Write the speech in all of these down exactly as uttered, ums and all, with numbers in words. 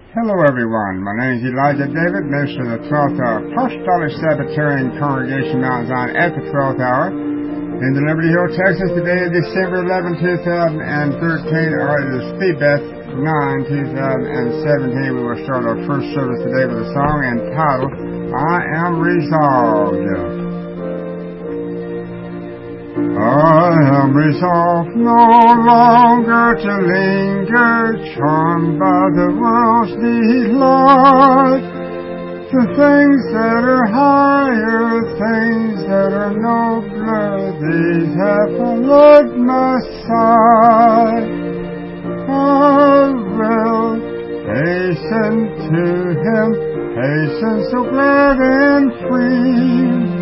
Hello everyone, my name is Elijah David, minister of the twelfth Hour Apostolic Sabbatarian Congregation Mount Zion at the twelfth hour in the Liberty Hill, Texas. Today is December eleventh, twenty thirteen, or it is Thebeth ninth, twenty seventeen. We will start our first service today with a song entitled, I Am Resolved. I am resolved no longer to linger, charmed by the world's delight. The things that are higher, things that are nobler, these have followed my sight. I will hasten to Him, hasten so glad and free.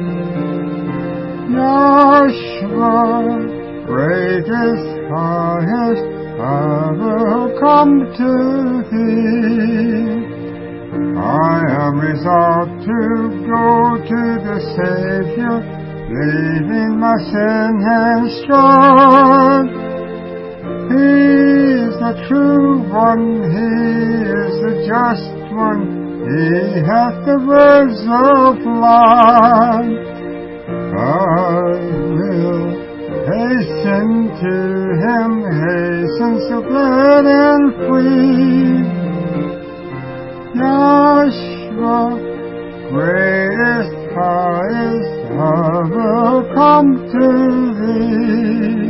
Joshua, greatest, highest, I will come to Thee. I am resolved to go to the Savior, leaving my sin and strife. He is the true one, He is the just one, He hath the words of life. I will hasten to Him, hasten so glad and free. Joshua, greatest, highest, I will come to Thee.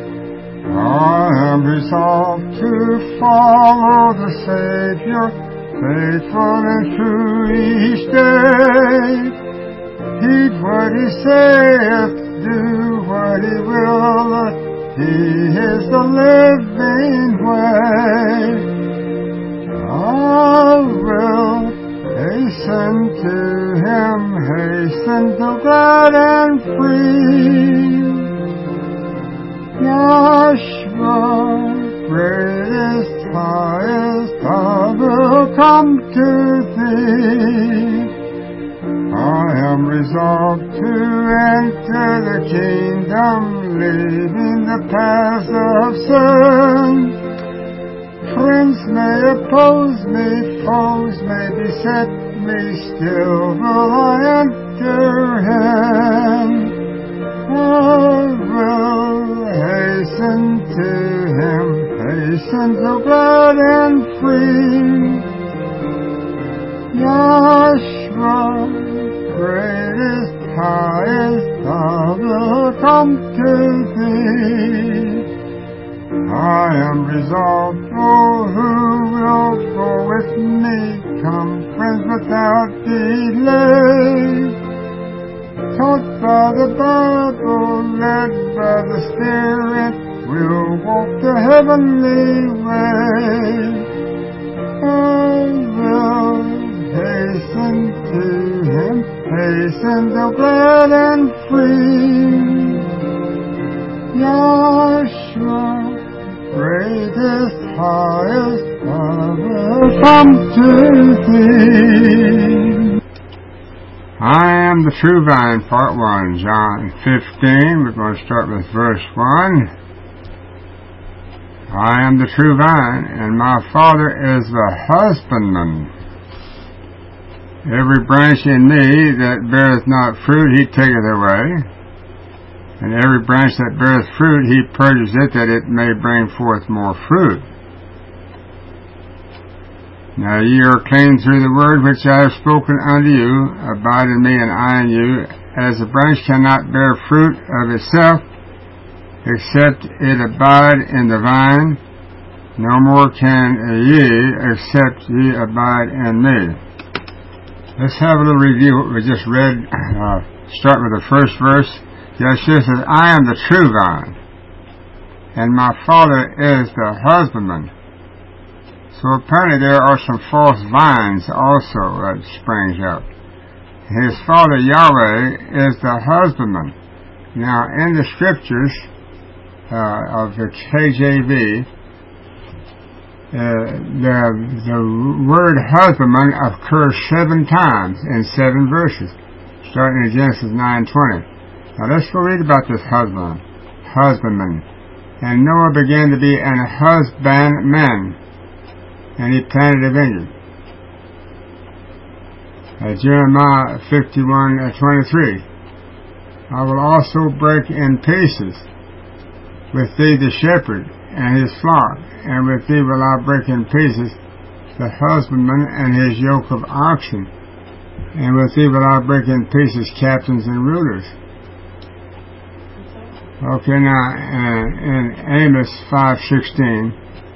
I am resolved to follow the Savior, faithful and true each day. Heed what He saith, do what He will, He is the living way. I will hasten to Him, hasten so glad and free. Joshua, greatest, highest, I will come to Thee. I am resolved to enter the kingdom, leaving the paths of sin. Friends may oppose me, foes may beset me, still will I enter in. I will hasten to Him, hasten so glad and free. Joshua, greatest, highest, I will come to Thee. I am resolved, oh, who will go with me? Come, friends, without delay. Taught by the Bible, led by the Spirit, we'll walk the heavenly way. I will hasten to Him, hasten so glad and free. Joshua, greatest, highest, I will come to Thee. I am the true vine, part one, John fifteen. We're going to start with verse one. I am the true vine, and my Father is the husbandman. Every branch in me that beareth not fruit, He taketh away. And every branch that beareth fruit, He purges it, that it may bring forth more fruit. Now ye are clean through the word which I have spoken unto you. Abide in me, and I in you. As a branch cannot bear fruit of itself, except it abide in the vine, no more can ye, except ye abide in me. Let's have a little review of what we just read. Uh, start with the first verse. Yeshua says, I am the true vine, and my Father is the husbandman. So apparently there are some false vines also that springs up. His Father Yahweh is the husbandman. Now in the scriptures uh, of the K J V, uh, the, the word husbandman occurs seven times in seven verses, starting in Genesis nine twenty. Now let's go read about this husband, husbandman. And Noah began to be an husbandman, and he planted a vineyard. Uh, Jeremiah fifty-one twenty-three. I will also break in pieces with thee the shepherd and his flock, and with thee will I break in pieces the husbandman and his yoke of oxen, and with thee will I break in pieces captains and rulers. Okay, now uh, in Amos five sixteen,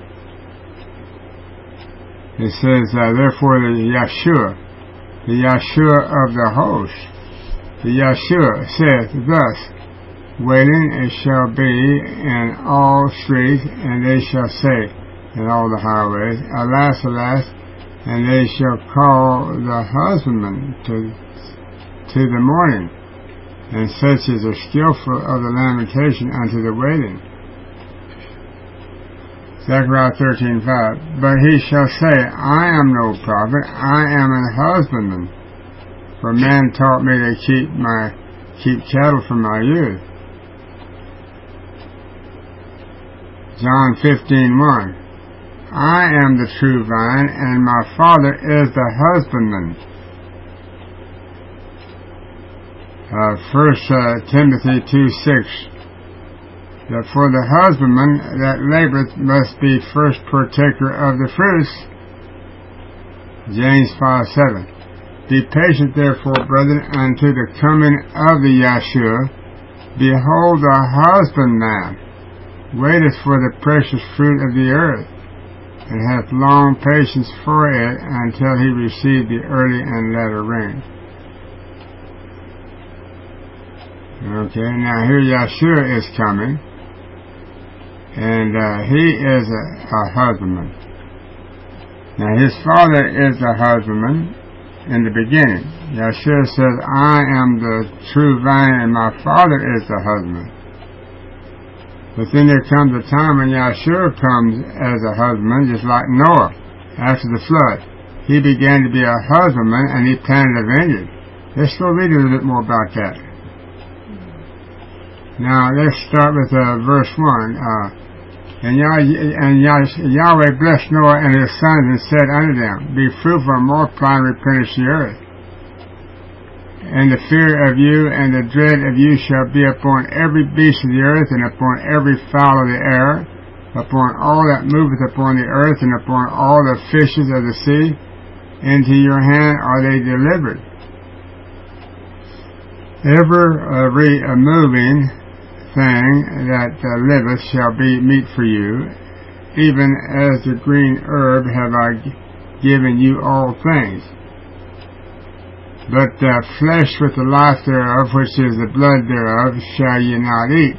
it says, uh, therefore the Yeshua, the Yeshua of the host, the Yeshua saith thus, wailing it shall be in all streets, and they shall say in all the highways, alas, alas, and they shall call the husbandman to, to the mourning, and such as are skillful of the lamentation unto the wailing. Zechariah thirteen five. But he shall say, I am no prophet, I am an husbandman. For man taught me to keep my keep cattle from my youth. John fifteen one. I am the true vine, and my Father is the husbandman. Uh, First uh, Timothy two six. That for the husbandman that laboreth must be first partaker of the fruits. James five seven. Be patient therefore, brethren, unto the coming of the Yeshua. Behold, the husbandman waiteth for the precious fruit of the earth, and hath long patience for it until he receive the early and latter rain. Okay, now here Yeshua is coming. And uh, he is a, a husbandman. Now his father is a husbandman in the beginning. Yeshua says, I am the true vine and my Father is the husbandman. But then there comes a time when Yeshua comes as a husbandman, just like Noah after the flood. He began to be a husbandman and he planted a vineyard. Let's go read a little bit more about that. Now let's start with uh, verse one. Uh, and, Yah- and Yah- Yahweh blessed Noah and his sons and said unto them, be fruitful and multiply and replenish the earth. And the fear of you and the dread of you shall be upon every beast of the earth, and upon every fowl of the air, upon all that moveth upon the earth, and upon all the fishes of the sea. Into your hand are they delivered. Every uh, moving thing that uh, liveth shall be meat for you, even as the green herb have I g- given you all things. But uh, flesh with the life thereof, which is the blood thereof, shall ye not eat.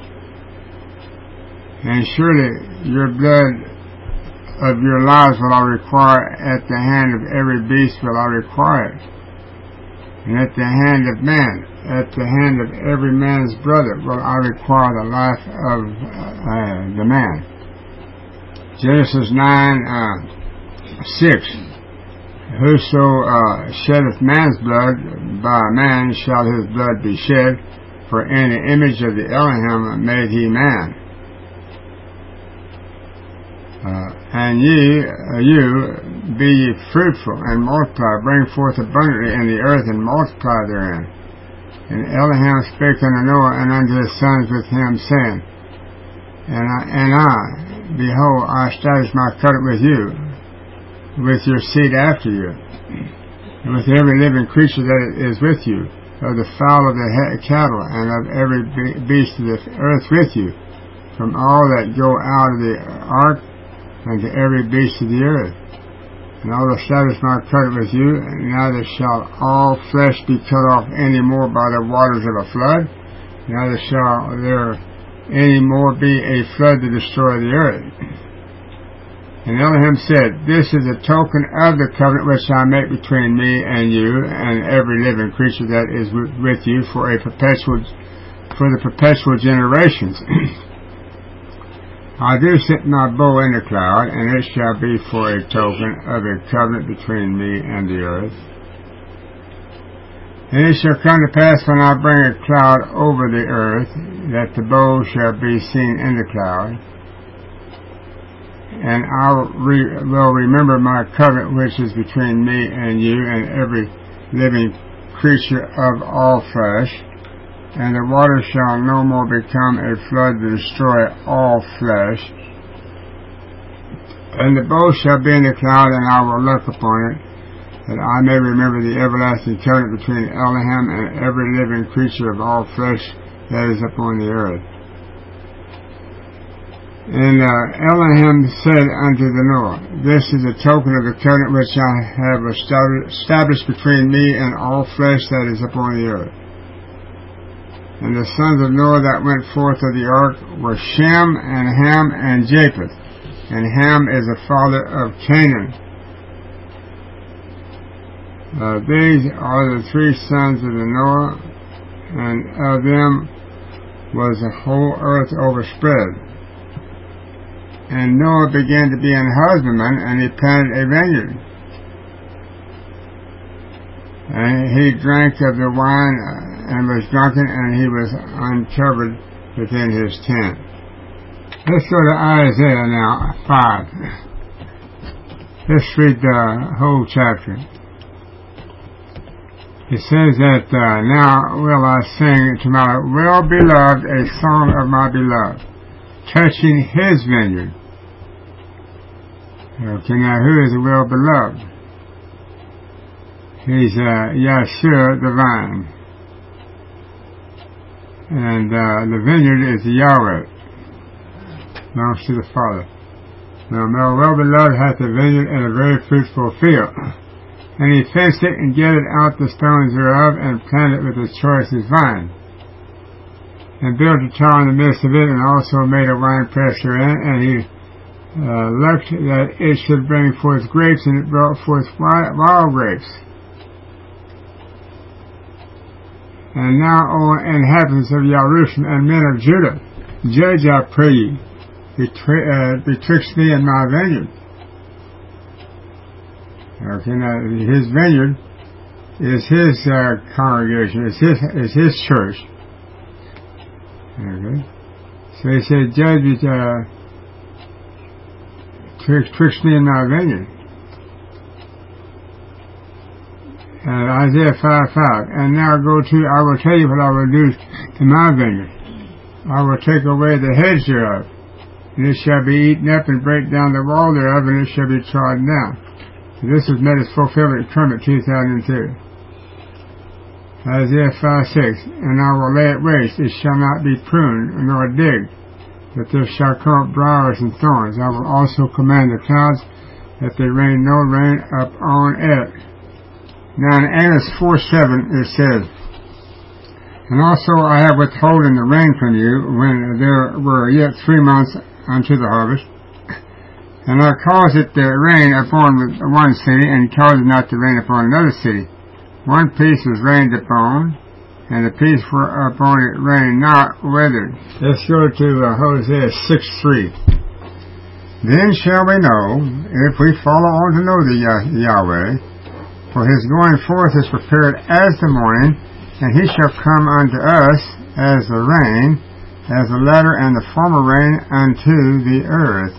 And surely your blood of your lives will I require, at the hand of every beast will I require it. And at the hand of man, at the hand of every man's brother, will I require the life of uh, the man. Genesis nine six. Whoso uh, sheddeth man's blood, by man shall his blood be shed, for in the image of the Elohim made he man. Uh, and ye, uh, you, be ye fruitful, and multiply, bring forth abundantly in the earth, and multiply therein. And Elohim spake unto Noah and unto his sons with him, saying, And I, and I, behold, I establish my covenant with you, with your seed after you, and with every living creature that is with you, of the fowl of the he- cattle, and of every be- beast of the earth with you, from all that go out of the ark, and to every beast of the earth. And I will establish my covenant with you, and neither shall all flesh be cut off any more by the waters of a flood, neither shall there any more be a flood to destroy the earth. And Elohim said, This is a token of the covenant which I make between me and you, and every living creature that is with you for a perpetual, for the perpetual generations. I do set my bow in the cloud, and it shall be for a token of a covenant between me and the earth. And it shall come to pass when I bring a cloud over the earth, that the bow shall be seen in the cloud. And I re- will remember my covenant which is between me and you, and every living creature of all flesh, and the water shall no more become a flood to destroy all flesh. And the bow shall be in the cloud, and I will look upon it, that I may remember the everlasting covenant between Elohim and every living creature of all flesh that is upon the earth. And uh, Elohim said unto the Noah, This is a token of the covenant which I have established between me and all flesh that is upon the earth. And the sons of Noah that went forth of the ark were Shem and Ham and Japheth. And Ham is the father of Canaan. Uh, these are the three sons of the Noah, and of them was the whole earth overspread. And Noah began to be an husbandman, and he planted a vineyard. And he drank of the wine and was drunken, and he was uncovered within his tent. Let's go to Isaiah now, five. Let's read the whole chapter. It says that, uh, Now will I sing to my well-beloved a song of my beloved, touching his vineyard. Okay, now who is the well-beloved? He's uh, Yeshua the vine. And uh, the vineyard is Yahweh. Belongs to the Father. Now, my well-beloved hath a vineyard and a very fruitful field. And he fenced it and gathered out the stones thereof and planted it with the choicest vine. And built a tower in the midst of it, and also made a winepress therein. And he uh, looked that it should bring forth grapes, and it brought forth wild grapes. And now, O inhabitants of Jerusalem and men of Judah, judge, I pray you, betwi- uh, betwixt me and my vineyard. Okay, now his vineyard is his uh, congregation, is his is his church. Okay, so he said, judge, uh, betwixt me and my vineyard. And Isaiah five five. And now go to, I will tell you what I will do to my vineyard. I will take away the hedge thereof, and it shall be eaten up, and break down the wall thereof, and it shall be trodden down. And this was made its fulfillment in Kermit two thousand two. Isaiah five six. And I will lay it waste, it shall not be pruned, nor digged, but there shall come up briars and thorns. I will also command the clouds, that they rain no rain upon it. Now in Amos four seven it says, And also I have withholden the rain from you, when there were yet three months unto the harvest. And I caused it to rain upon one city, and caused it not to rain upon another city. One piece was rained upon, and the piece upon it rained not withered. Let's go to uh, Hosea six three. Then shall we know, if we follow on to know the Yah- Yahweh, for his going forth is prepared as the morning, and he shall come unto us as the rain, as the latter and the former rain unto the earth.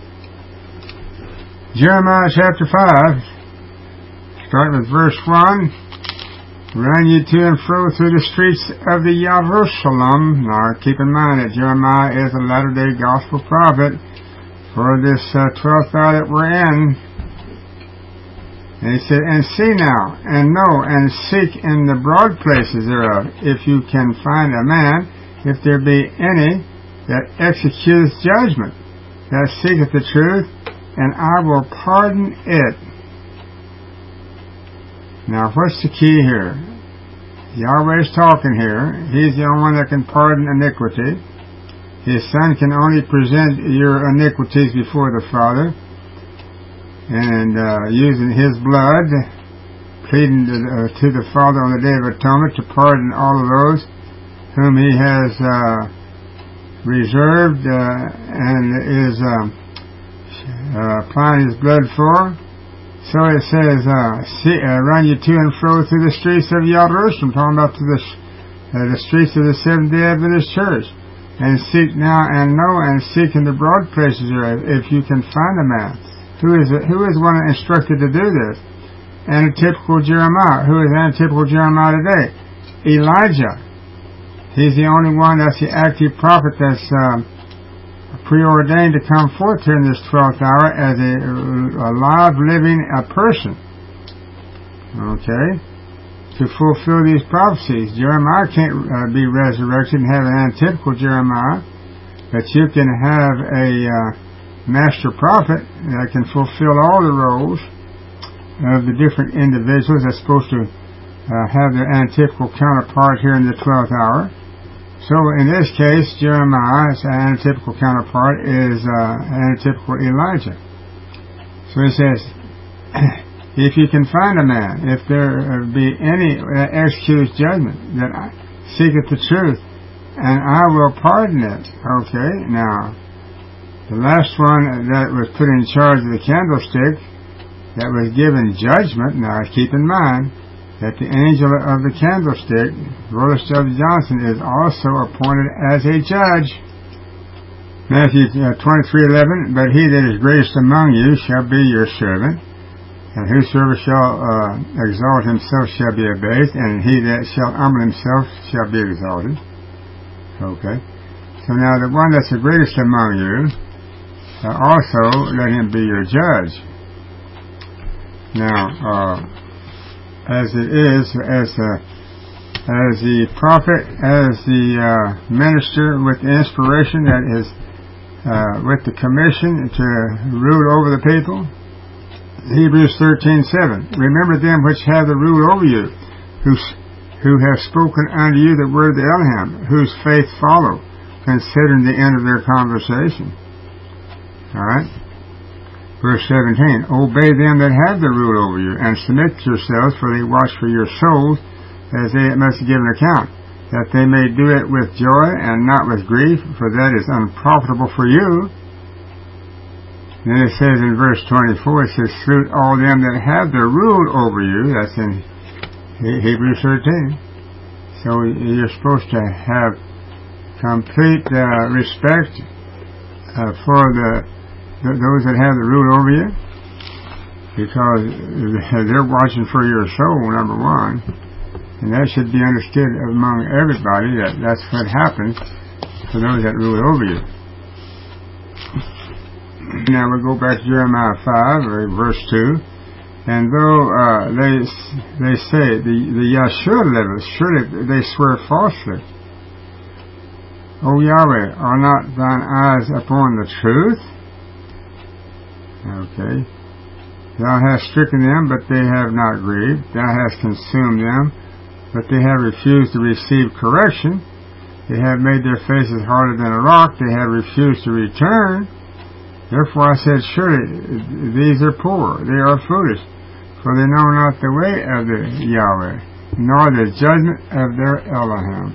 Jeremiah chapter five, starting with verse one. Run ye to and fro through the streets of the Jerusalem. Now keep in mind that Jeremiah is a latter-day gospel prophet for this uh, twelfth hour that we're in. And he said, And see now, and know, and seek in the broad places thereof, if you can find a man, if there be any that executeth judgment, that seeketh the truth, and I will pardon it. Now, what's the key here? Yahweh's talking here. He's the only one that can pardon iniquity. His Son can only present your iniquities before the Father, and uh, using his blood, pleading to, uh, to the Father on the Day of Atonement to pardon all of those whom he has uh, reserved uh, and is uh, uh, applying his blood for. So it says, uh, see, uh, run you to and fro through the streets of Jerusalem, talking about to the, uh, the streets of the Seventh-day Adventist Church, and seek now and know and seek in the broad places thereof, if you can find a man. Who is it? Who is one instructed to do this? Antitypical Jeremiah. Who is antitypical Jeremiah today? Elijah. He's the only one that's the active prophet that's uh, preordained to come forth here in this twelfth hour as a, a live, living a person. Okay? To fulfill these prophecies. Jeremiah can't uh, be resurrected and have an antitypical Jeremiah, but you can have a uh, master prophet that can fulfill all the roles of the different individuals that's supposed to uh, have their antitypical counterpart here in the twelfth hour. So in this case, Jeremiah's antitypical counterpart is uh, antitypical Elijah. So he says, if you can find a man, if there be any uh, excused judgment, that seeketh the truth, and I will pardon it. Okay, now, the last one that was put in charge of the candlestick, that was given judgment, now keep in mind, that the angel of the candlestick, Brother W. Johnson, is also appointed as a judge. Matthew twenty-three eleven, but he that is greatest among you shall be your servant, and whosoever shall uh, exalt himself shall be abased, and he that shall humble himself shall be exalted. Okay. So now the one that's the greatest among you, uh, also let him be your judge. Now, uh, as it is, as a, as the prophet, as the uh, minister with the inspiration that is uh, with the commission to rule over the people. Hebrews thirteen seven. Remember them which have the rule over you, who who have spoken unto you the word of the Elohim, whose faith follow, considering the end of their conversation. All right. Verse seventeen, obey them that have the rule over you, and submit yourselves, for they watch for your souls, as they must give an account, that they may do it with joy, and not with grief, for that is unprofitable for you. And then it says in verse twenty-four, it says, salute all them that have the rule over you. That's in Hebrews thirteen. So you're supposed to have complete uh, respect uh, for the those that have the rule over you, because they're watching for your soul, number one, and that should be understood among everybody, that that's what happens for those that rule over you. Now we go back to Jeremiah five, verse two, and though uh, they they say the the Yahshua liveth, surely they swear falsely. O Yahweh, are not thine eyes upon the truth? Okay. Thou hast stricken them, but they have not grieved. Thou hast consumed them, but they have refused to receive correction. They have made their faces harder than a rock. They have refused to return. Therefore I said, surely these are poor. They are foolish, for they know not the way of the Yahweh, nor the judgment of their Elohim.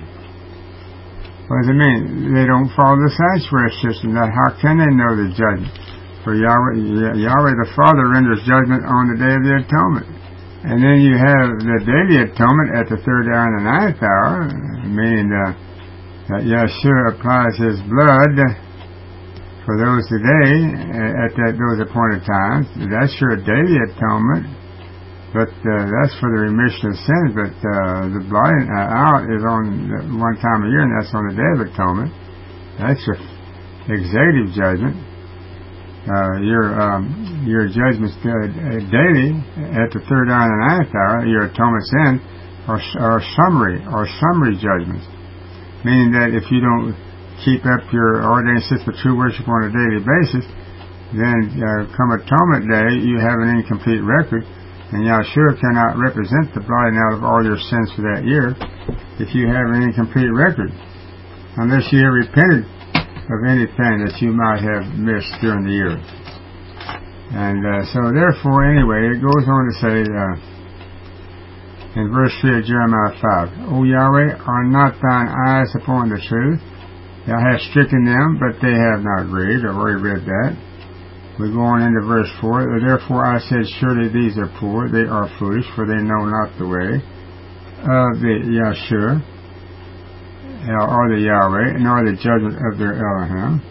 What does it mean? They don't follow the sanctuary system. Now how can they know the judgment? For Yahweh, Yahweh the Father renders judgment on the day of the atonement. And then you have the daily atonement at the third hour and the ninth hour, meaning uh, that Yahshua applies his blood for those today at that, those appointed times. That's your daily atonement, but uh, that's for the remission of sins. But uh, the blotting uh, out is on one time a year, and that's on the Day of Atonement. That's your executive judgment. Uh, your um, your judgments uh, daily at the third hour and the ninth hour, your atonements in, are, are summary or summary judgments, meaning that if you don't keep up your ordained system of true worship on a daily basis, then uh, come atonement day you have an incomplete record, and Yahshua cannot represent the blotting out of all your sins for that year if you have an incomplete record, unless you have repented of anything that you might have missed during the year. And uh, so therefore, anyway, it goes on to say uh, in verse three of Jeremiah five, O Yahweh, are not thine eyes upon the truth? Thou hast stricken them, but they have not grieved. I've already read that. We go on into verse four, therefore I said, surely these are poor, they are foolish, for they know not the way of the Yahshua, or the Yahweh, nor the judgment of their Elohim.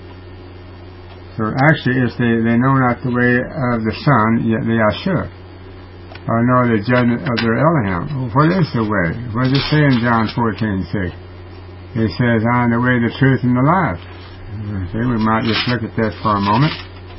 So actually, it's they, they know not the way of the Son, yet the Yahshua. uh, nor the judgment of their Elohim. What is the way? What does it say in John fourteen six? It says, I am the way, the truth, and the life. Okay, we might just look at that for a moment.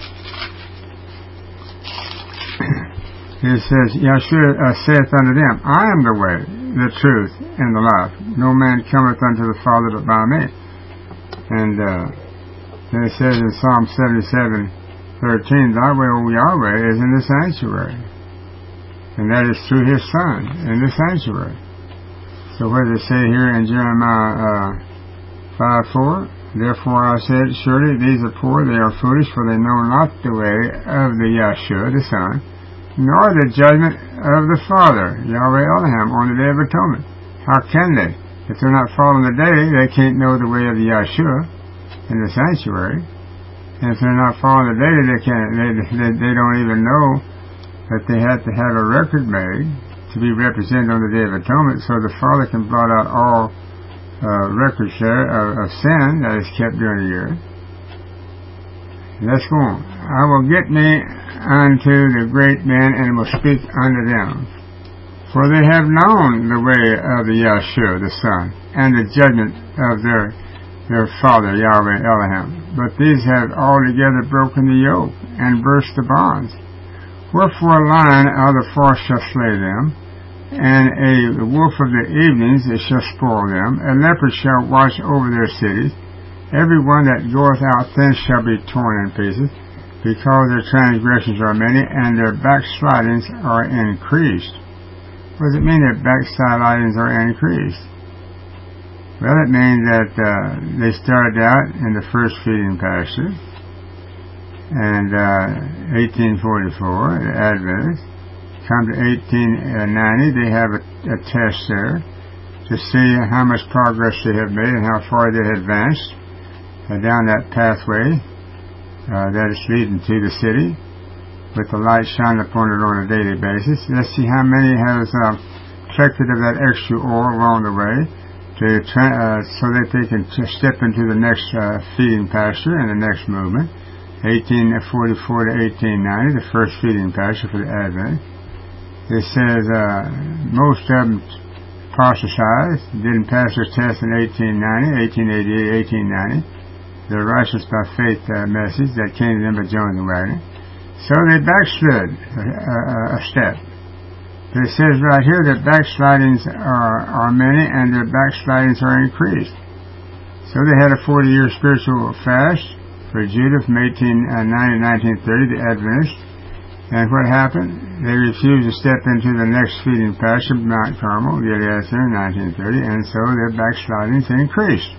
It says, Yeshua uh, saith unto them, I am the way, the truth, and the life. No man cometh unto the Father but by me. And uh, then it says in Psalm seventy-seven thirteen, Thy way, O Yahweh, is in the sanctuary. And that is through His Son, in the sanctuary. So what does it say here in Jeremiah uh, five four? Therefore I said, surely these are poor, they are foolish, for they know not the way of the Yeshua, the Son, nor the judgment of the Father, Yahweh Elohim, on the Day of Atonement. How can they? If they're not following the day, they can't know the way of the Yeshua in the sanctuary. And if they're not following the day, they can't. They, they, they don't even know that they have to have a record made to be represented on the Day of Atonement, so the Father can blot out all uh, records there of, of sin that is kept during the year. Let's go on. I will get me unto the great men, and will speak unto them. For they have known the way of the Yeshua, the Son, and the judgment of their their Father, Yahweh Elohim. But these have altogether broken the yoke, and burst the bonds. Wherefore a lion out of the forest shall slay them, and a wolf of the evenings it shall spoil them. A leopard shall watch over their cities. Every one that goeth out thence shall be torn in pieces, because their transgressions are many, and their backslidings are increased. What does it mean that backslidings are increased? Well, it means that uh, they started out in the first feeding pasture, and uh, eighteen forty-four, the Adventists. Come to eighteen ninety, they have a, a test there to see how much progress they have made and how far they have advanced uh, down that pathway uh, that is leading to the city, with the light shining upon it on a daily basis. Let's see how many has uh, collected of that extra oil along the way, to tra- uh, so that they can t- step into the next uh, feeding pasture and the next movement. eighteen forty-four to eighteen ninety, the first feeding pasture for the Advent. It says uh, most of them apostatized, didn't pass their test in eighteen ninety, eighteen eighty-eight, eighteen ninety. The righteous by faith uh, message that came to them by Jones and Wagner. So they backslid a, a, a step. But it says right here that backslidings are, are many, and their backslidings are increased. So they had a forty-year spiritual fast for Judah from eighteen ninety to nineteen thirty, the Adventists. And what happened? They refused to step into the next feeding pasture, Mount Carmel, Gilead in nineteen thirty, and so their backslidings increased.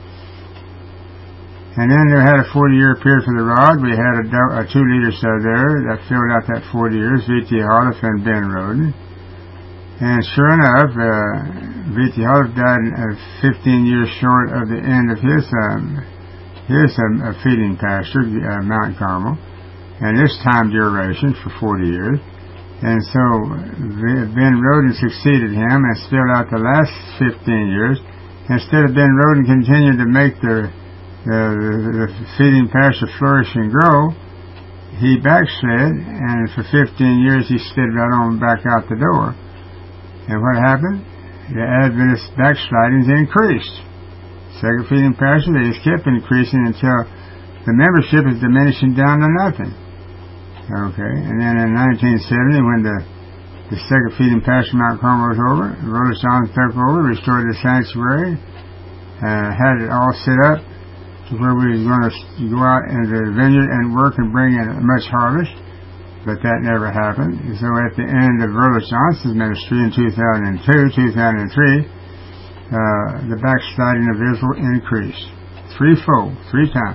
And then they had a forty-year period for the rod. We had a, a two leaders there that filled out that forty years, V T Holiff and Ben Roden. And sure enough, uh, V T Holiff died uh, fifteen years short of the end of his um, his um, feeding pasture, uh, Mount Carmel, and this time duration for forty years. And so Ben Roden succeeded him and filled out the last fifteen years. Instead of Ben Roden continuing to make the The, the, the feeding pasture flourish and grow, he backslid, and for fifteen years he slid right on back out the door. And what happened? The Adventist backslidings increased. Second feeding pasture, they just kept increasing until the membership is diminishing down to nothing. Okay, and then in nineteen seventy, when the the second feeding pasture Mount Carmel was over, Rhodes Johnson took over, restored the sanctuary, uh, had it all set up where we were going to go out into the vineyard and work and bring in much harvest, but that never happened. So at the end of Rhodes Johnson's ministry in two thousand two, two thousand three, uh, the backsliding of Israel increased threefold, three times,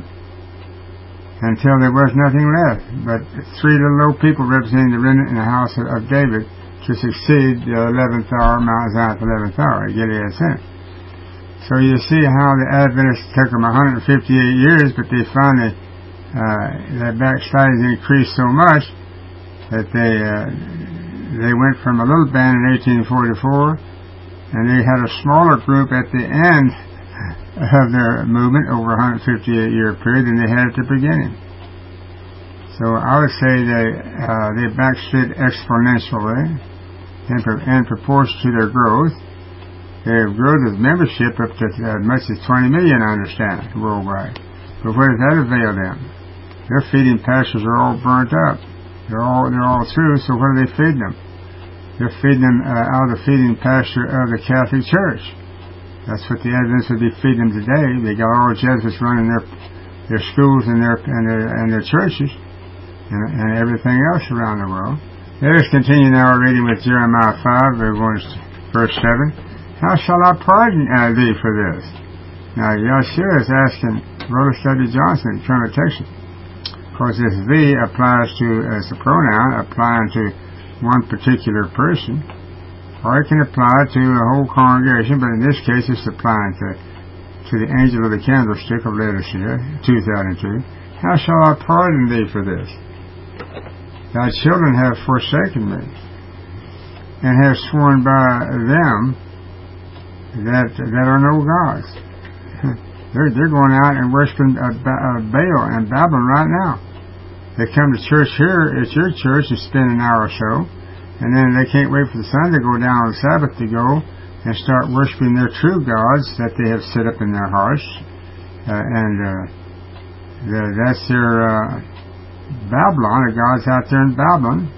until there was nothing left but three little low people representing the remnant in the house of, of David to succeed the eleventh hour, Mount Zion, eleventh hour, Gilead Center. So you see how the Adventists took them one hundred fifty-eight years, but they finally, uh, their backslidings increased so much that they uh, they went from a little band in eighteen forty-four, and they had a smaller group at the end of their movement over a one hundred fifty-eight year period than they had at the beginning. So I would say they uh, they backslid exponentially, in, in proportion to their growth. They have grown with membership up to as much as twenty million, I understand, worldwide. But what does that avail them? Their feeding pastures are all burnt up. They're all they're all through. So what are they feeding them? They're feeding them uh, out of the feeding pasture of the Catholic Church. That's what the Adventists would be feeding them today. They got all the Jesuits running their their schools and their and their and their churches and, and everything else around the world. Let us continue now our reading with Jeremiah five, verse seven. How shall I pardon uh, thee for this? Now Yeshua is asking Brother Study Johnson from Texas. Of course, this thee applies to as a pronoun, applying to one particular person, or it can apply to a whole congregation, but in this case it's applying to to the angel of the candlestick of Laodicea, two thousand two. How shall I pardon thee for this? Thy children have forsaken me, and have sworn by them that that are no gods. they're, they're going out and worshiping uh, uh, Baal and Babylon right now. They come to church here at your church and spend an hour or so, and then they can't wait for the sun to go down on the Sabbath to go and start worshiping their true gods that they have set up in their hearts. Uh, and uh, the, that's their uh, Babylon, the gods out there in Babylon.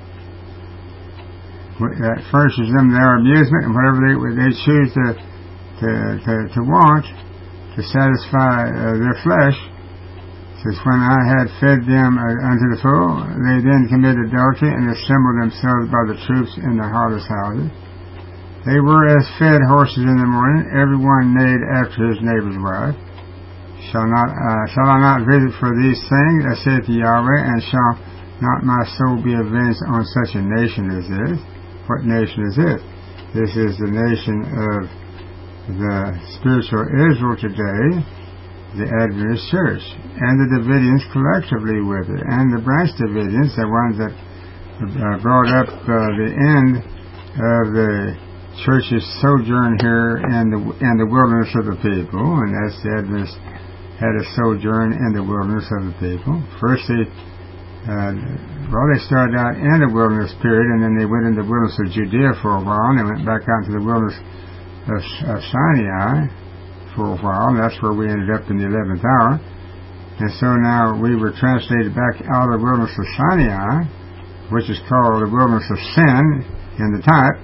That furnishes them their amusement and whatever they they choose to to, to, to want to satisfy uh, their flesh. Says, when I had fed them uh, unto the full, they then committed adultery and assembled themselves by the troops in the harvest houses. They were as fed horses in the morning, every one neighed after his neighbor's wife. Shall not uh, shall I not visit for these things, I saith to Yahweh, and shall not my soul be avenged on such a nation as this? What nation is this? This is the nation of the spiritual Israel today, the Adventist Church, and the Davidians collectively with it, and the branch Davidians, the ones that uh, brought up uh, the end of the church's sojourn here in the in the wilderness of the people, and that's the Adventists had a sojourn in the wilderness of the people. First they, uh, well, they started out in the wilderness period, and then they went into the wilderness of Judea for a while, and they went back out to the wilderness of, of Sinai for a while, and that's where we ended up in the eleventh hour. And so now we were translated back out of the wilderness of Sinai, which is called the wilderness of sin in the type.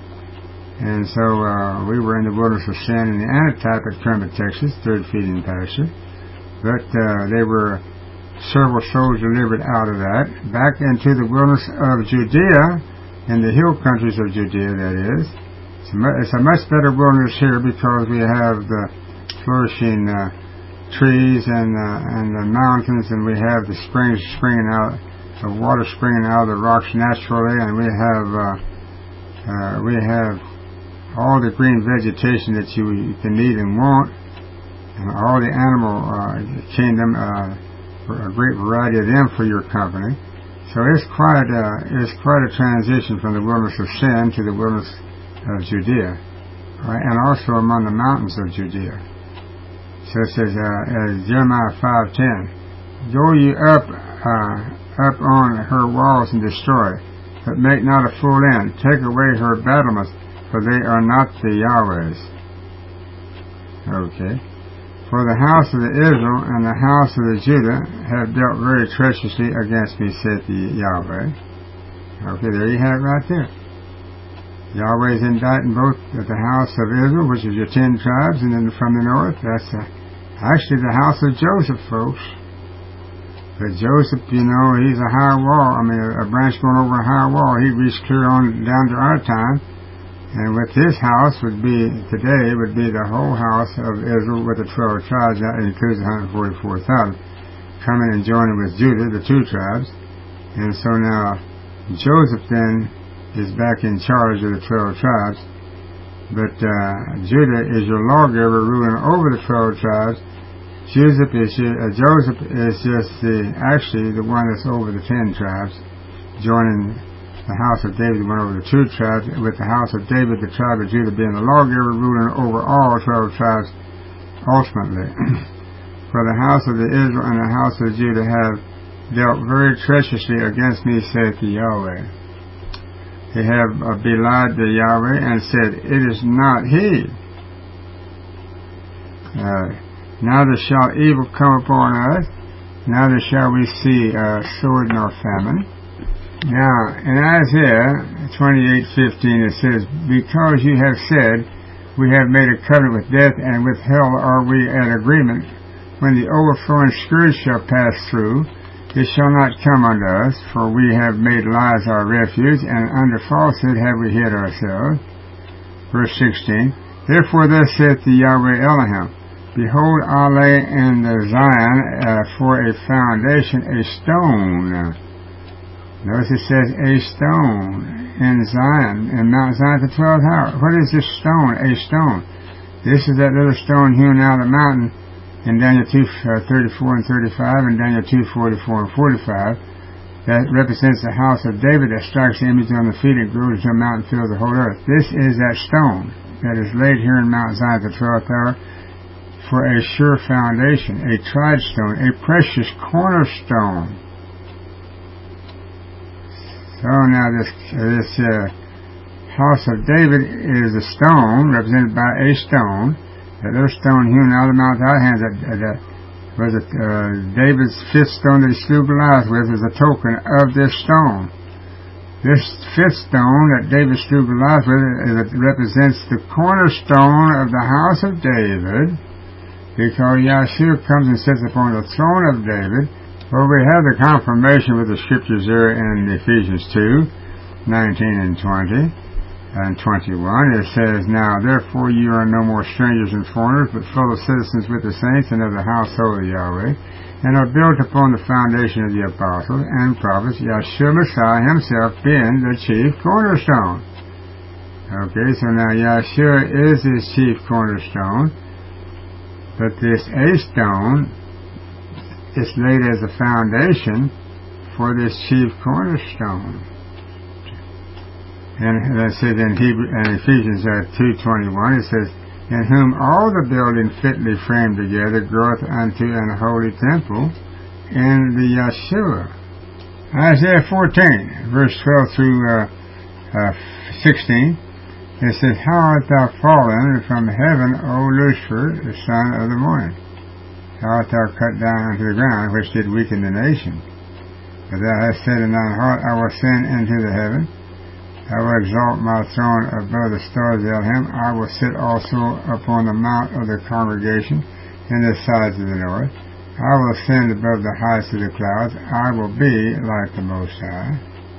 And so uh, we were in the wilderness of sin in the antitype at Kermit, Texas, third feeding pasture. But uh, they were several souls delivered out of that, back into the wilderness of Judea, in the hill countries of Judea, that is. It's a, mu- it's a much better wilderness here because we have the flourishing uh, trees and, uh, and the mountains, and we have the springs springing out, the water springing out of the rocks naturally, and we have uh, uh, we have all the green vegetation that you can need and want, and all the animal uh, kingdom, uh, a great variety of them for your company. So it's quite uh, it's quite a transition from the wilderness of sin to the wilderness of Judea, right? And also among the mountains of Judea. So it says, uh, as Jeremiah five ten, go ye up uh, up on her walls and destroy, but make not a full end. Take away her battlements, for they are not the Yahweh's. Okay. For the house of the Israel and the house of the Judah have dealt very treacherously against me, saith the Yahweh. Okay, there you have it right there. Yahweh is indicting both the house of Israel, which is your ten tribes, and then from the north, that's uh, actually the house of Joseph, folks. But Joseph, you know, he's a high wall. I mean, a, a branch going over a high wall. He reached clear on down to our time. And with his house would be, today, would be the whole house of Israel with the twelve tribes. That includes one hundred forty-four thousand. Coming and joining with Judah, the two tribes. And so now, Joseph then is back in charge of the twelve tribes. But uh, Judah is your lawgiver ruling over the twelve tribes. Joseph is, uh, Joseph is just the, actually the one that's over the ten tribes, joining the house of David, went over the two tribes, with the house of David, the tribe of Judah, being the lawgiver, ruling over all twelve tribes ultimately. For the house of the Israel and the house of Judah have dealt very treacherously against me, saith the Yahweh. they have uh, belied the Yahweh and said, it is not he. Uh, neither shall evil come upon us, neither shall we see uh, sword nor famine. Now, in Isaiah twenty-eight fifteen it says, because you have said, we have made a covenant with death, and with hell are we at agreement. When the overflowing scourge shall pass through, it shall not come unto us, for we have made lies our refuge, and under falsehood have we hid ourselves. Verse sixteen, therefore thus saith the Yahweh Elohim, behold, I lay in the Zion uh, for a foundation a stone. Notice it says a stone in Zion, in Mount Zion, the twelfth hour. What is this stone? A stone. This is that little stone hewn out of the mountain in Daniel two thirty-four and thirty-five, and Daniel two forty-four and forty-five. That represents the house of David that strikes the image on the feet and grows to a mountain, fills the whole earth. This is that stone that is laid here in Mount Zion, the twelfth hour, for a sure foundation, a tried stone, a precious cornerstone. So now this this uh, house of David is a stone, represented by a stone. That little stone hewn out of the Mount out hands, that, that was it, uh, David's fifth stone that he slew Goliath with, is a token of this stone. This fifth stone that David slew Goliath with, it represents the cornerstone of the house of David, because Yahshua comes and sits upon the throne of David. Well, we have the confirmation with the scriptures there in Ephesians two, nineteen and twenty, and twenty-one. It says, now, therefore, you are no more strangers and foreigners, but fellow citizens with the saints and of the household of Yahweh, and are built upon the foundation of the apostles and prophets, Yahshua Messiah himself being the chief cornerstone. Okay, so now Yahshua is his chief cornerstone, but this a stone is laid as a foundation for this chief cornerstone. And that says in Hebrew, in Ephesians uh, two twenty-one, it says, in whom all the building fitly framed together groweth unto an holy temple in the Yeshua. Isaiah fourteen, verse twelve through uh, uh, sixteen, it says, how art thou fallen from heaven, O Lucifer, the son of the morning? How art thou cut down unto the ground, which did weaken the nation? But thou hast said in thine heart, I will ascend into the heaven. I will exalt my throne above the stars of Elohim. I will sit also upon the mount of the congregation in the sides of the north. I will ascend above the heights of the clouds. I will be like the Most High.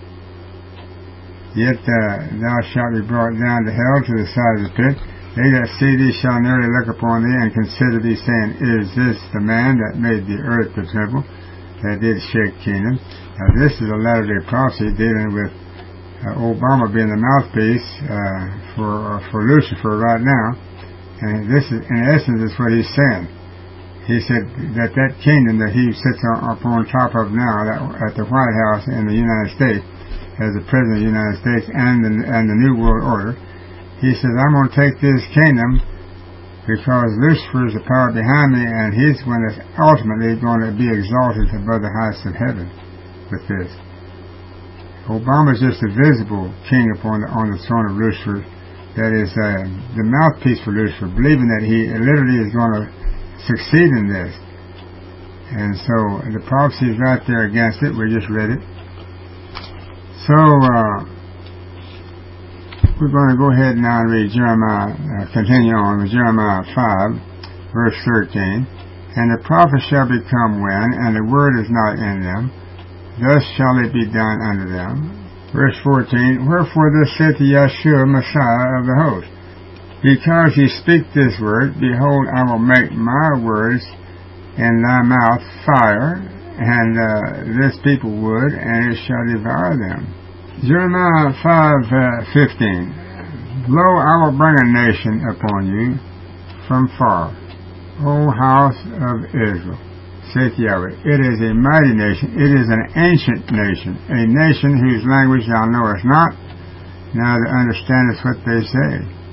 Yet uh, thou shalt be brought down to hell, to the side of the pit. They that see thee shall nearly look upon thee and consider thee, saying, is this the man that made the earth the temple, that did shake kingdom? Now this is a latter-day prophecy dealing with uh, Obama being the mouthpiece uh, for uh, for Lucifer right now. And this is, in essence, is what he's saying. He said that that kingdom that he sits on, upon top of now, that, at the White House in the United States, as the President of the United States, and the, and the New World Order, he says, I'm going to take this kingdom because Lucifer is the power behind me, and he's one that's ultimately going to be exalted above the heights of heaven with this. Obama's just a visible king upon the, on the throne of Lucifer, that is uh, the mouthpiece for Lucifer, believing that he literally is going to succeed in this. And so the prophecy is right there against it. We just read it. So, uh, we're going to go ahead now and read Jeremiah, uh, continue on with Jeremiah five, verse thirteen. And the prophet shall become when, and the word is not in them, thus shall it be done unto them. Verse fourteen, wherefore thus saith the Yeshua Messiah of the host, because ye speak this word, behold, I will make my words in thy mouth fire, and uh, this people wood, and it shall devour them. Jeremiah five fifteen. Lo, I will bring a nation upon you from far, O house of Israel, saith Yahweh. It is a mighty nation, it is an ancient nation, a nation whose language thou knowest not, neither understandest what they say.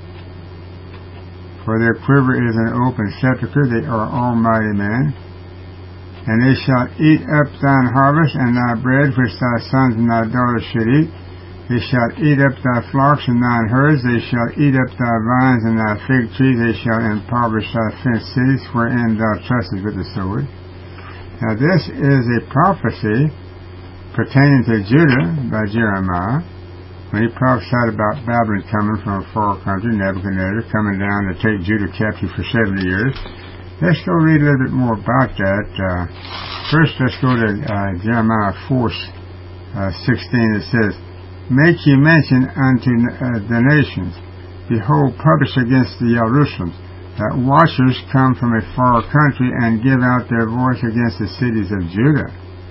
For their quiver is an open sepulchre, they are almighty men. And they shall eat up thine harvest, and thy bread which thy sons and thy daughters should eat, They shall eat up thy flocks and thine herds, they shall eat up thy vines and thy fig trees, they shall impoverish thy fenced cities, wherein thou trustest with the sword. Now this is a prophecy pertaining to Judah by Jeremiah, when he prophesied about Babylon coming from a far country, Nebuchadnezzar coming down to take Judah captive for seventy years. Let's go read a little bit more about that. Uh, first, let's go to uh, Jeremiah four sixteen. It says, Make ye mention unto uh, the nations, behold, publish against the Jerusalem, that watchers come from a far country and give out their voice against the cities of Judah.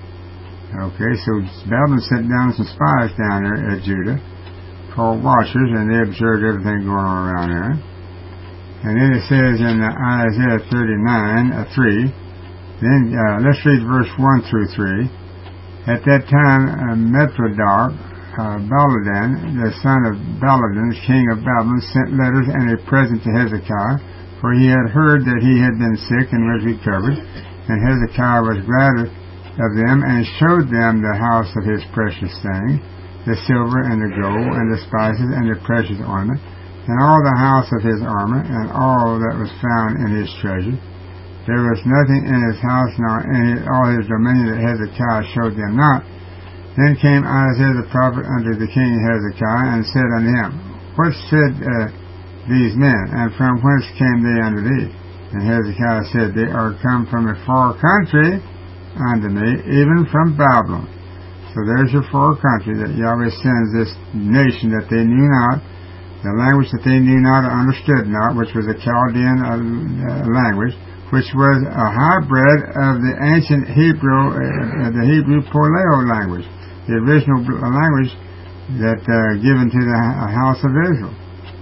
Okay, so Babylon sent down some spies down there at Judah, called watchers, and they observed everything going on around there. And then it says in uh, Isaiah thirty-nine, uh, three, then uh, let's read verse one through three. At that time, uh, Mithridates, Uh, Baladan, the son of Baladan, king of Babylon, sent letters and a present to Hezekiah, for he had heard that he had been sick and was recovered. And Hezekiah was glad of them, and showed them the house of his precious things, the silver and the gold, and the spices and the precious ornament, and all the house of his armor, and all that was found in his treasure. There was nothing in his house nor in all his dominion that Hezekiah showed them not. Then came Isaiah the prophet unto the king Hezekiah, and said unto him, What said uh, these men, and from whence came they unto thee? And Hezekiah said, They are come from a far country unto me, even from Babylon. So there's your far country that Yahweh sends this nation that they knew not, the language that they knew not or understood not, which was a Chaldean uh, language, which was a hybrid of the ancient Hebrew, uh, the Hebrew Paleo language, the original language that uh, given to the house of Israel.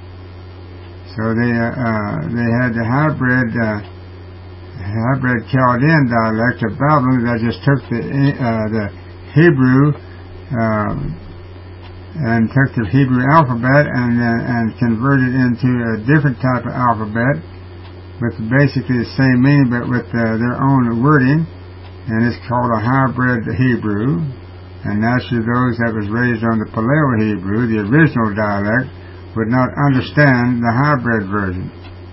So they uh, uh, they had the hybrid uh, hybrid Chaldean dialect of Babylon that just took the uh, the Hebrew uh, and took the Hebrew alphabet and uh, and converted into a different type of alphabet with basically the same meaning but with uh, their own wording, and it's called a hybrid Hebrew. And naturally those that was raised on the Paleo Hebrew, the original dialect, would not understand the hybrid version.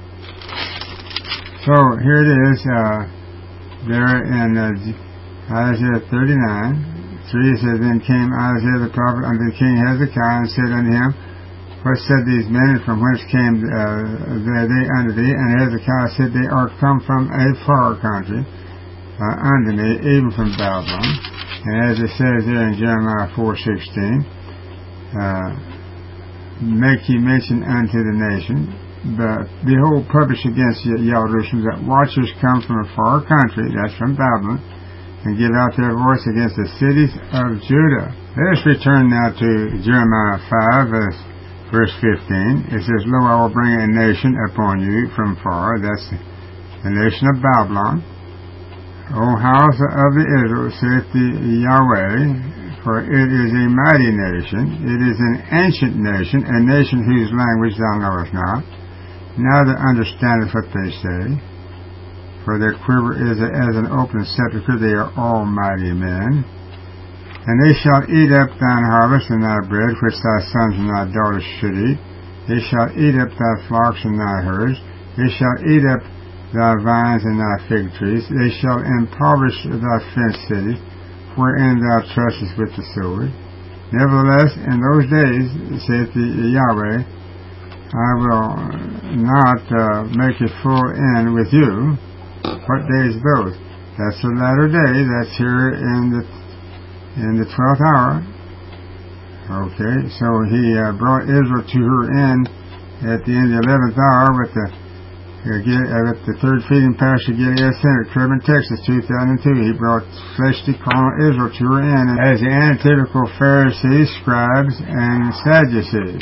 So here it is, uh, there in uh, Isaiah thirty-nine, three, it says, Then came Isaiah the prophet unto King Hezekiah, and said unto him, What said these men, and from whence came uh, they unto thee? And Hezekiah said, They are come from a far country uh, unto me, even from Babylon. And as it says there in Jeremiah four sixteen, uh, Make ye mention unto the nation, but behold, publish against Jerusalem, that watchers come from a far country, that's from Babylon, and give out their voice against the cities of Judah. Let us return now to Jeremiah five, verse, verse fifteen. It says, Lo, I will bring a nation upon you from far, that's the nation of Babylon. O house of the Israel, saith the Yahweh, for it is a mighty nation, it is an ancient nation, a nation whose language thou knowest not, neither understandest what they say. For their quiver is as an open sepulchre, they are all mighty men. And they shall eat up thine harvest and thy bread, which thy sons and thy daughters should eat. They shall eat up thy flocks and thy herds. They shall eat up thy vines and thy fig trees. They shall impoverish thy fenced cities, wherein thou trustest with the sword. Nevertheless, in those days, saith the Yahweh, I will not uh, make a full end with you. What days are those? That's the latter day. That's here in the in the twelfth hour. Okay, so he uh, brought Israel to her end at the end of the eleventh hour with the Uh, get, uh, at the third feeding pasture Gilead Center, Turbin, Texas, two thousand two. He brought fleshly carnal Israel to her end as the antithetical Pharisees, scribes, and Sadducees.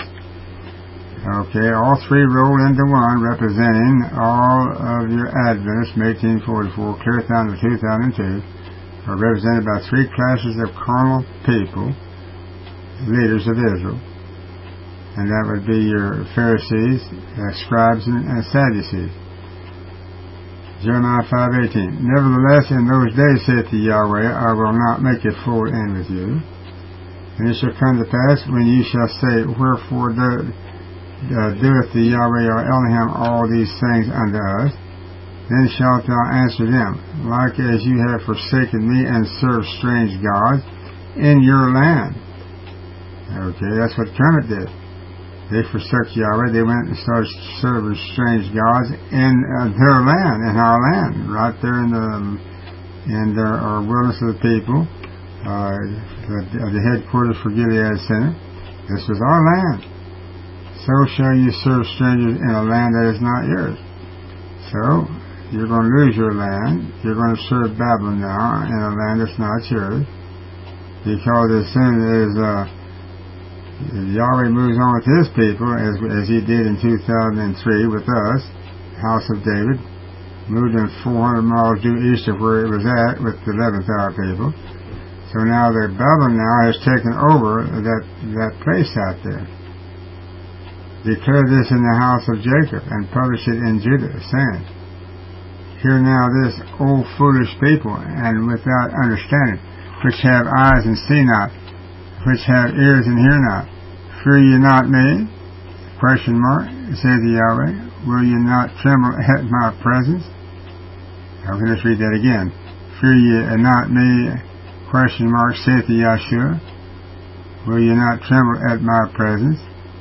Okay, all three roll into one, representing all of your Adventists from eighteen forty-four clear down to two thousand two, are represented by three classes of carnal people, leaders of Israel. And that would be your Pharisees, uh, scribes, and, and Sadducees. Jeremiah five eighteen. Nevertheless, in those days, saith the Yahweh, I will not make a full end with you. And it shall come to pass, when ye shall say, Wherefore do, uh, doeth the Yahweh or Elohim all these things unto us? Then shalt thou answer them, Like as you have forsaken me and served strange gods in your land. Okay, that's what Kermit did. They forsook Yahweh. They went and started serving strange gods in uh, their land, in our land, right there in the in the our wilderness of the people, uh, the, the headquarters for Gilead Center. This was our land. So shall you serve strangers in a land that is not yours. So you're going to lose your land. You're going to serve Babylon now in a land that's not yours, because as soon as uh, Yahweh moves on with his people, as, as he did in two thousand three with us, House of David, moved them four hundred miles due east of where it was at with the eleventh hour people. So now the Babylon now has taken over that, that place out there. Declare this in the house of Jacob and publish it in Judah, saying, Hear now this, O foolish people, and without understanding, which have eyes and see not, which have ears and hear not. Fear ye not me? Question mark, says Yahweh. Will ye not tremble at my presence? Okay, let's read that again. Fear ye not me? Question mark, saith Yahshua. Will ye not tremble at my presence?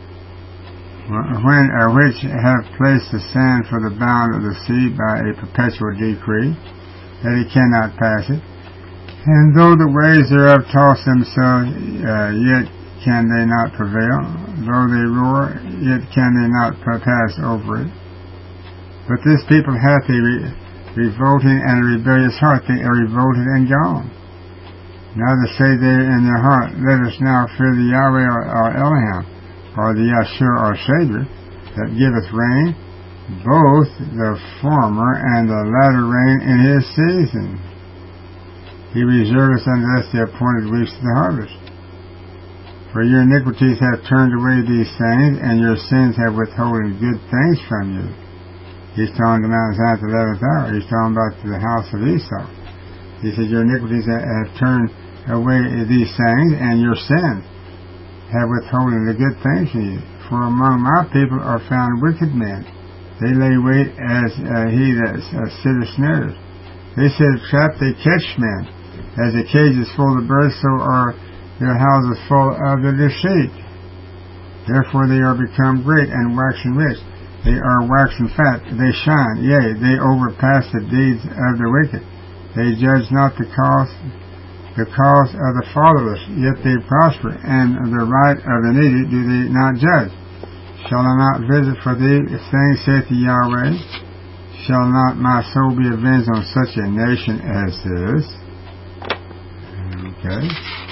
When or which have placed the sand for the bound of the sea by a perpetual decree, that he cannot pass it. And though the waves thereof toss themselves, uh, yet can they not prevail. Though they roar, yet can they not pass over it. But this people hath a re- revolting and a rebellious heart. They are revolted and gone. Neither say they in their heart, Let us now fear the Yahweh or, or Elohim, or the Yahshua or Savior, that giveth rain, both the former and the latter rain in his season. He reserveth unto us the appointed weeks of the harvest. For your iniquities have turned away these things, and your sins have withholden good things from you. He's talking to Mount Zion at the eleventh hour. He's talking about the house of Esau. He said, Your iniquities have turned away these things, and your sins have withholden the good things from you. For among my people are found wicked men. They lay wait as uh, he that uh, sitteth snares. They set a trap, they catch men. As the cage is full of birds, so are their houses full of the deceit. Therefore they are become great and waxen rich. They are waxen fat, they shine, yea, they overpass the deeds of the wicked. They judge not the cause, the cause of the fatherless, yet they prosper, and the right of the needy do they not judge. Shall I not visit for thee things, saith the Yahweh? Shall not my soul be avenged on such a nation as this? Okay.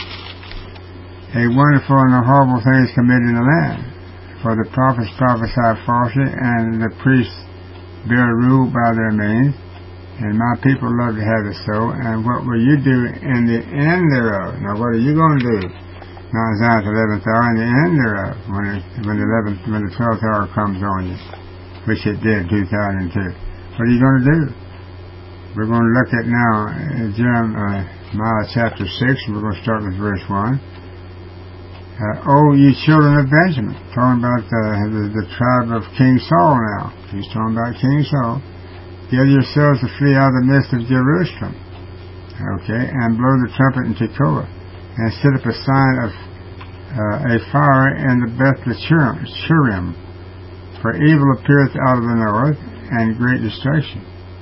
A wonderful and a horrible thing is committed in the land. For the prophets prophesy falsely, and the priests bear rule by their means. And my people love to have it so. And what will you do in the end thereof? Now, what are you going to do? Mount Zion at the eleventh hour, in the end thereof, when it, when the eleventh, when the twelfth hour comes on you, which it did in two thousand two. What are you going to do? We're going to look at now uh, Jeremiah chapter six, and we're going to start with verse one. Uh, oh, ye children of Benjamin, talking about uh, the, the tribe of King Saul now. He's talking about King Saul. Gather yourselves to flee out of the midst of Jerusalem. Okay, and blow the trumpet in Tekoa, and set up a sign of uh, a fire in the Beth-Churim. For evil appeareth out of the north, and great destruction.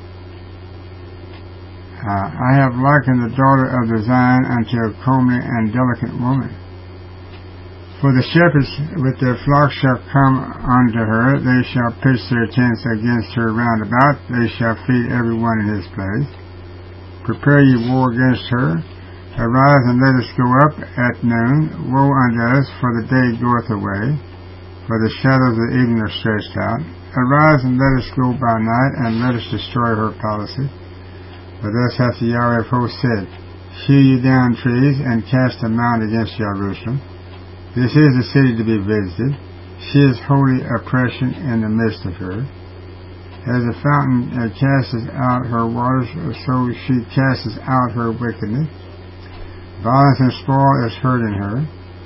Uh, I have likened the daughter of the Zion unto a comely and delicate woman. For the shepherds with their flocks shall come unto her, they shall pitch their tents against her round about, they shall feed every one in his place. Prepare ye war against her. Arise and let us go up at noon. Woe unto us, for the day goeth away, for the shadows of the evening are stretched out. Arise and let us go by night, and let us destroy her palaces. For thus hath the Yahweh of hosts said, Hew ye down trees, and cast a mound against Jerusalem. This is the city to be visited. She is holy oppression in the midst of her. As a fountain uh, casts out her waters, so she casts out her wickedness. Violence and spoil is heard in her.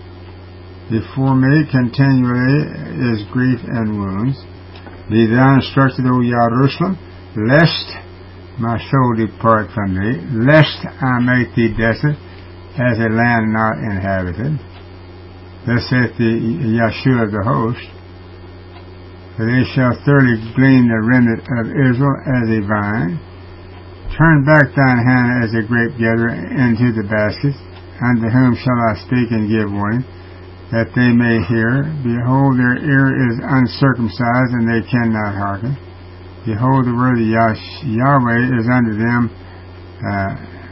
Before me continually is grief and wounds. Be thou instructed, O Jerusalem, lest my soul depart from thee, lest I make thee desolate as a land not inhabited. Thus saith the Yeshua of the host, for they shall thoroughly glean the remnant of Israel as a vine. Turn back thine hand as a grape gatherer into the basket. Unto whom shall I speak and give warning, that they may hear? Behold, their ear is uncircumcised, and they cannot hearken. Behold, the word of Yahweh is unto them uh,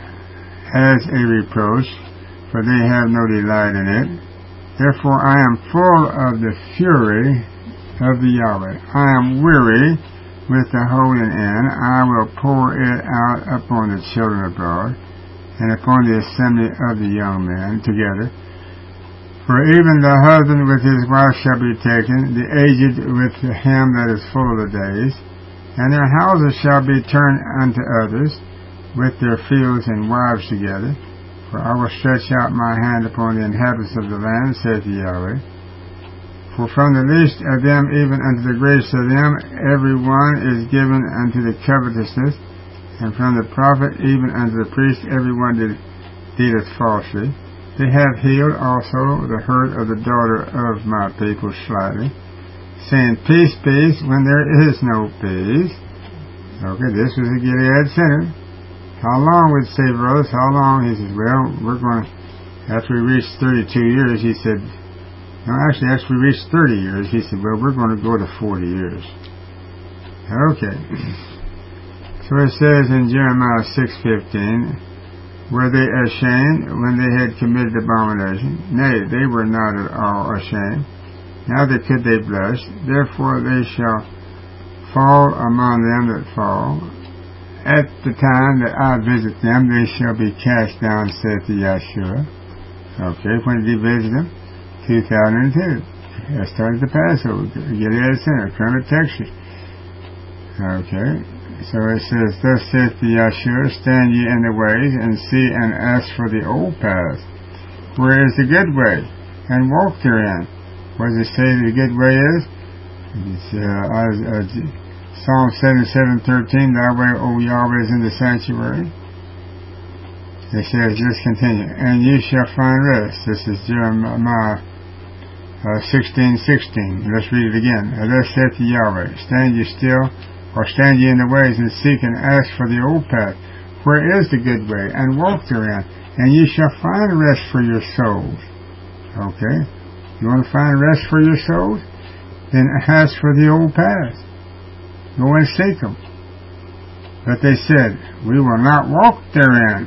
as a reproach, for they have no delight in it. Therefore I am full of the fury of the Yahweh. I am weary with the holding in. I will pour it out upon the children abroad, and upon the assembly of the young men together. For even the husband with his wife shall be taken, the aged with him that is full of the days, and their houses shall be turned unto others, with their fields and wives together. For I will stretch out my hand upon the inhabitants of the land, saith Yahweh. For from the least of them even unto the greatest of them every one is given unto the covetousness, and from the prophet even unto the priest every one that dealeth falsely. They have healed also the hurt of the daughter of my people slightly, saying, Peace, peace, when there is no peace. Okay, this was a Gilead sinner. How long, would say, brothers, how long? He says, well, we're going to, after we reached thirty-two years, he said, no, actually, after we reached thirty years, he said, well, we're going to go to forty years. Okay. So it says in Jeremiah six fifteen, were they ashamed when they had committed abomination? Nay, they were not at all ashamed. Neither could they blush. Therefore they shall fall among them that fall. At the time that I visit them, they shall be cast down, saith the Yeshua. Okay, when did he visit them? two thousand two. That started the Passover. Gilead Center, Kermit, Texas. Okay. So it says, thus saith the Yeshua, stand ye in the ways, and see and ask for the old path. Where is the good way? And walk therein. What does it say the good way is? It's, uh, uh, Psalm seventy-seven thirteen, thy way, O Yahweh, is in the sanctuary. It says, just continue. And ye shall find rest. This is Jeremiah uh, sixteen sixteen. Let's read it again. And thus saith the Yahweh, stand ye still, or stand ye in the ways, and seek and ask for the old path. Where is the good way? And walk therein, and ye shall find rest for your souls. Okay? You want to find rest for your souls? Then ask for the old path. Go and seek them. But they said, we will not walk therein.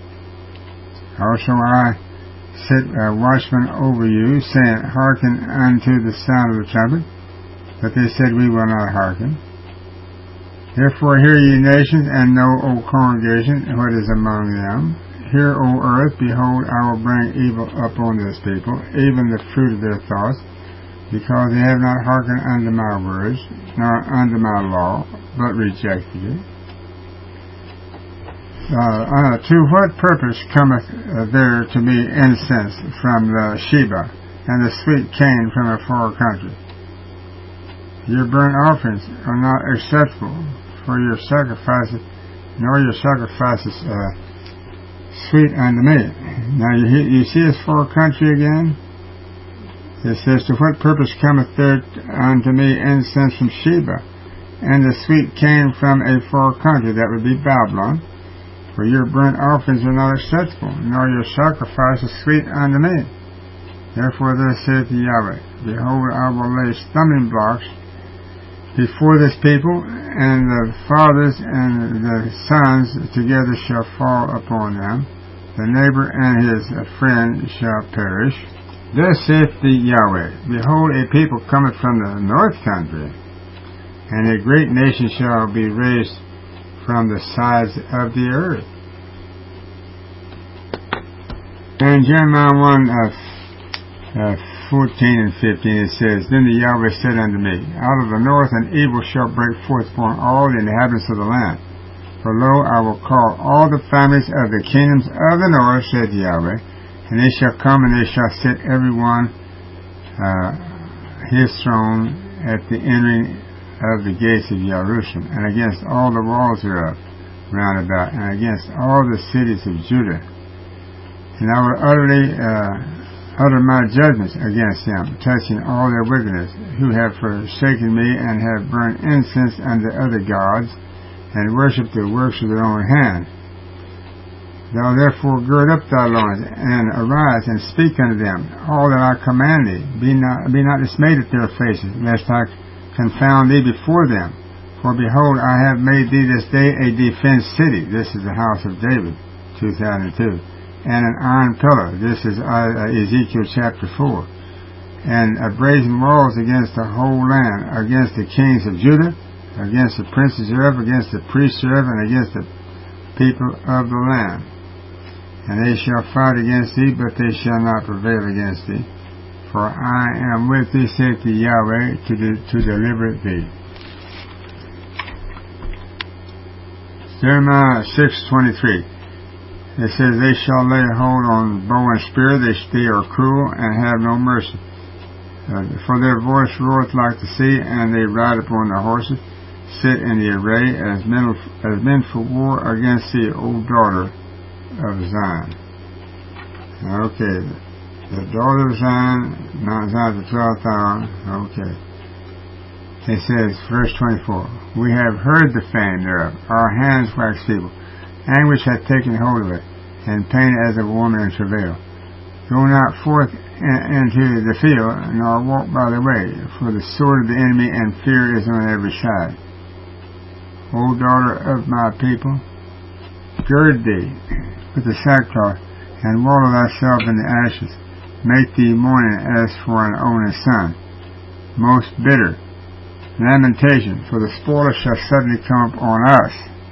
How shall I set a watchman over you, saying, hearken unto the sound of the trumpet? But they said, we will not hearken. Therefore hear ye nations, and know, O congregation, what is among them. Hear, O earth, behold, I will bring evil upon this people, even the fruit of their thoughts, because they have not hearkened unto my words, nor unto my law, but rejected it. Uh, uh, to what purpose cometh uh, there to me incense from the Sheba, and the sweet cane from a far country? Your burnt offerings are not acceptable, for your sacrifices, nor your sacrifices uh, sweet unto me. Now you, you see this far country again? It says, to what purpose cometh there unto me incense from Sheba, and the sweet cane from a far country? That would be Babylon. For your burnt offerings are not acceptable, nor your sacrifices sweet unto me. Therefore thus saith Yahweh, behold, I will lay stumbling blocks before this people, and the fathers and the sons together shall fall upon them. The neighbor and his friend shall perish. Thus saith the Yahweh, behold, a people cometh from the north country, and a great nation shall be raised from the sides of the earth. And Jeremiah one, uh, uh, fourteen and fifteen, it says, then the Yahweh said unto me, out of the north an evil shall break forth upon all the inhabitants of the land. For lo, I will call all the families of the kingdoms of the north, said Yahweh, and they shall come, and they shall sit every one uh, his throne at the entering of the gates of Jerusalem, and against all the walls thereof round about, and against all the cities of Judah. And I will utterly uh, utter my judgments against them, touching all their wickedness, who have forsaken me, and have burned incense unto other gods, and worshipped the works of their own hand. Thou therefore gird up thy loins, and arise, and speak unto them all that I command thee. Be not, be not dismayed at their faces, lest I confound thee before them. For behold, I have made thee this day a defenced city. This is the house of David, two thousand two. And an iron pillar. This is uh, Ezekiel chapter four. And uh, brazen walls against the whole land, against the kings of Judah, against the princes thereof, against the priests thereof, and against the people of the land. And they shall fight against thee, but they shall not prevail against thee. For I am with thee, saith the Yahweh, to, de- to deliver thee. Jeremiah six twenty-three. It says, they shall lay hold on bow and spear, they, they are cruel, and have no mercy. Uh, for their voice roareth like the sea, and they ride upon their horses, sit in the array, as men, as men for war against thee, O daughter of Zion. Okay, the daughter of Zion, Mount Zion, the twelfth hour. Okay. It says, verse twenty-four, we have heard the fame thereof, our hands wax feeble, anguish hath taken hold of it, and pain as of a woman in travail. Go not forth in, into the field, nor walk by the way, for the sword of the enemy and fear is on every side. O daughter of my people, gird thee with the sackcloth, and wallow thyself in the ashes. Make thee mourning as for an only son, most bitter lamentation, for the spoiler shall suddenly come upon us.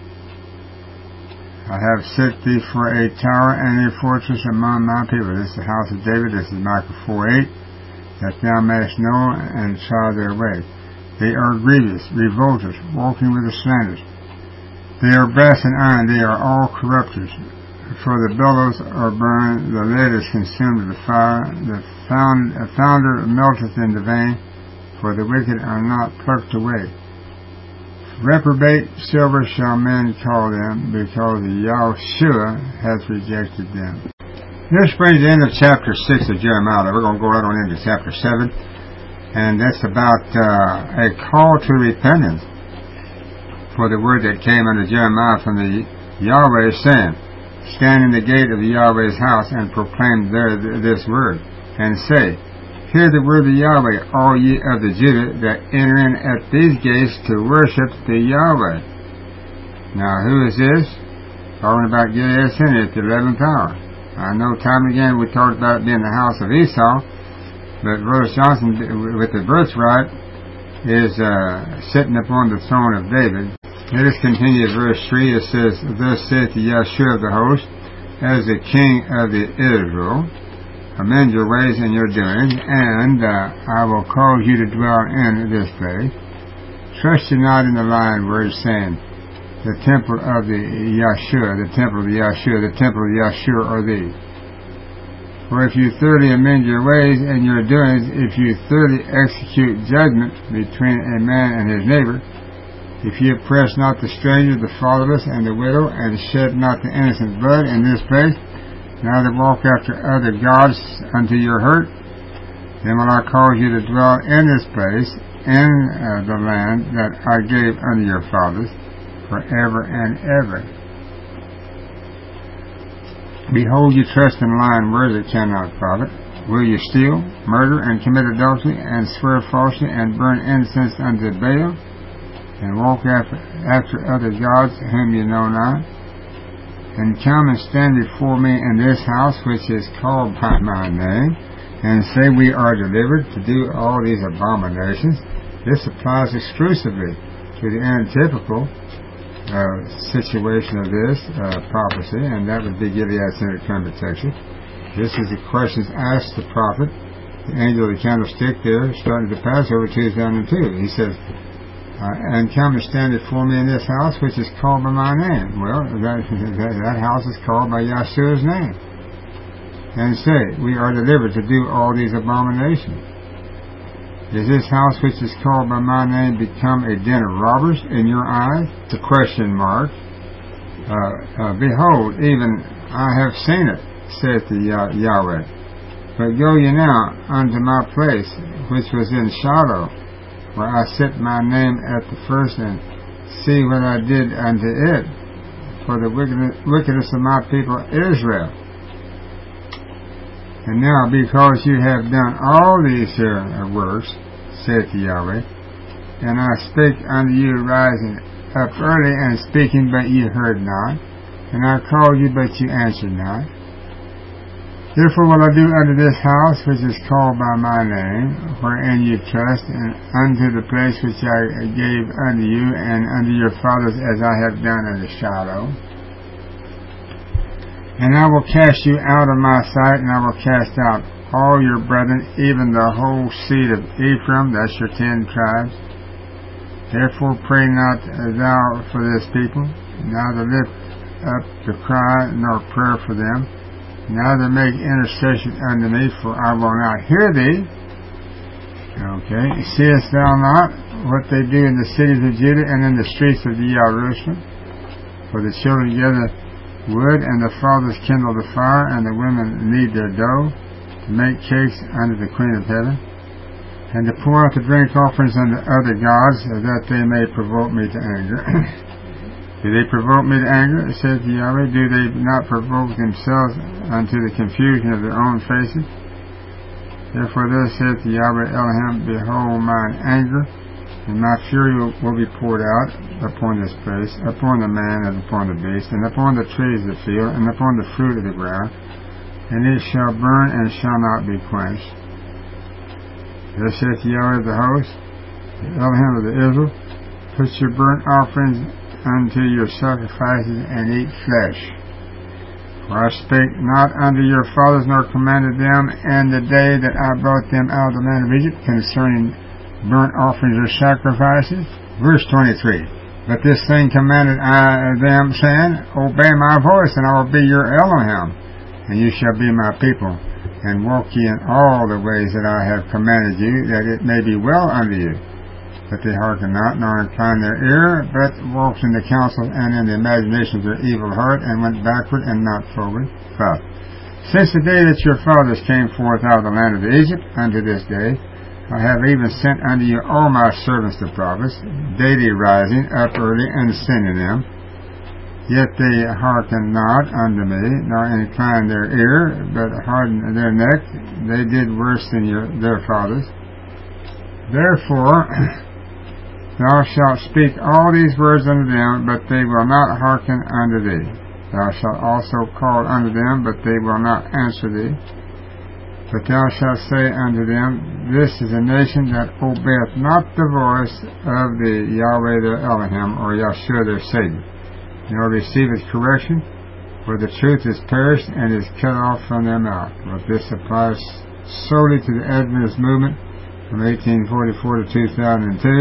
I have set thee for a tower and a fortress among my people. This is the house of David. This is Micah four eight, that thou mayest know and try their way. They are grievous, revolters, walking with the slanders. They are brass and iron, they are all corrupters. For the bellows are burned, the lead is consumed with the fire, the found, uh, founder melteth in the vein, for the wicked are not plucked away. Reprobate silver shall men call them, because the Yahushua hath rejected them. This brings the end of chapter six of Jeremiah. We're going to go right on into chapter seven, and that's about uh, a call to repentance for the word that came unto Jeremiah from the Yahweh, saying, stand in the gate of the Yahweh's house, and proclaim there th- this word, and say, hear the word of Yahweh, all ye of the Judah that enter in at these gates to worship the Yahweh. Now, who is this? Talking about Gilead City at the eleventh hour. I know time and again we talked about it being the house of Esau, but Brother Johnson, with the birthright, is uh, sitting upon the throne of David. Let us continue at verse three. It says, thus saith the Yahshua of the host, as the king of the Israel, amend your ways and your doings, and uh, I will cause you to dwell in this place. Trust you not in the lying words, saying, the temple of the Yahshua, the temple of the Yahshua, the temple of the Yahshua are thee. For if you thoroughly amend your ways and your doings, if you thoroughly execute judgment between a man and his neighbor, if you oppress not the stranger, the fatherless, and the widow, and shed not the innocent blood in this place, neither walk after other gods unto your hurt, then will I cause you to dwell in this place, in uh, the land that I gave unto your fathers, forever and ever. Behold, you trust in lying words that cannot profit. Will you steal, murder, and commit adultery, and swear falsely, and burn incense unto Baal, and walk after, after other gods whom you know not? And come and stand before me in this house which is called by my name, and say, we are delivered to do all these abominations. This applies exclusively to the antitypical uh, situation of this uh, prophecy, and that would be Gilead Center, Kermit, Texas. This is the questions asked the prophet, the angel of the candlestick there, starting the Passover two thousand two. He says, Uh, and come and stand before me in this house which is called by my name. Well, that, that, that house is called by Yahshua's name. And say, we are delivered to do all these abominations. Is this house which is called by my name become a den of robbers in your eyes? The question mark. Uh, uh, behold, even I have seen it, saith the uh, Yahweh. But go ye now unto my place, which was in Shiloh, where I set my name at the first, and see what I did unto it, for the wickedness, wickedness of my people Israel. And now, because you have done all these uh, works, saith Yahweh, and I spake unto you rising up early and speaking, but ye heard not, and I called you, but you answered not. Therefore will I do unto this house which is called by my name, wherein ye trust, and unto the place which I gave unto you and unto your fathers, as I have done unto Shiloh. And I will cast you out of my sight, and I will cast out all your brethren, even the whole seed of Ephraim, that's your ten tribes. Therefore pray not thou for this people, neither lift up the cry nor prayer for them, neither make intercession unto me, for I will not hear thee. Okay, seest thou not what they do in the cities of Judah and in the streets of Jerusalem? For the children gather wood, and the fathers kindle the fire, and the women knead their dough, to make cakes unto the Queen of Heaven, and to pour out the drink offerings unto other gods, that they may provoke me to anger. Do they provoke me to anger, saith Yahweh? Do they not provoke themselves unto the confusion of their own faces? Therefore thus saith Yahweh Elohim, behold, mine anger and my fury will, will be poured out upon this place, upon the man and upon the beast, and upon the trees of the field, and upon the fruit of the ground, and it shall burn and shall not be quenched. Thus saith Yahweh of the host, the Elohim of the Israel, put your burnt offerings unto your sacrifices, and eat flesh. For I spake not unto your fathers, nor commanded them in the day that I brought them out of the land of Egypt, concerning burnt offerings or sacrifices. Verse twenty-three. But this thing commanded I them, saying, obey my voice, and I will be your Elohim, and you shall be my people, and walk ye in all the ways that I have commanded you, that it may be well unto you. But they hearken not, nor incline their ear, but walked in the counsel and in the imagination of their evil heart, and went backward and not forward. Five. Since the day that your fathers came forth out of the land of Egypt unto this day, I have even sent unto you all my servants the prophets, daily rising up early and sending them. Yet they hearken not unto me, nor incline their ear, but harden their neck. They did worse than your, their fathers. Therefore thou shalt speak all these words unto them, but they will not hearken unto thee. Thou shalt also call unto them, but they will not answer thee. But thou shalt say unto them, this is a nation that obeyeth not the voice of the Yahweh their Elohim, or Yahshua their Savior, nor receiveth correction, for the truth is perished and is cut off from their mouth. But this applies solely to the Adventist movement from eighteen forty-four to two thousand two.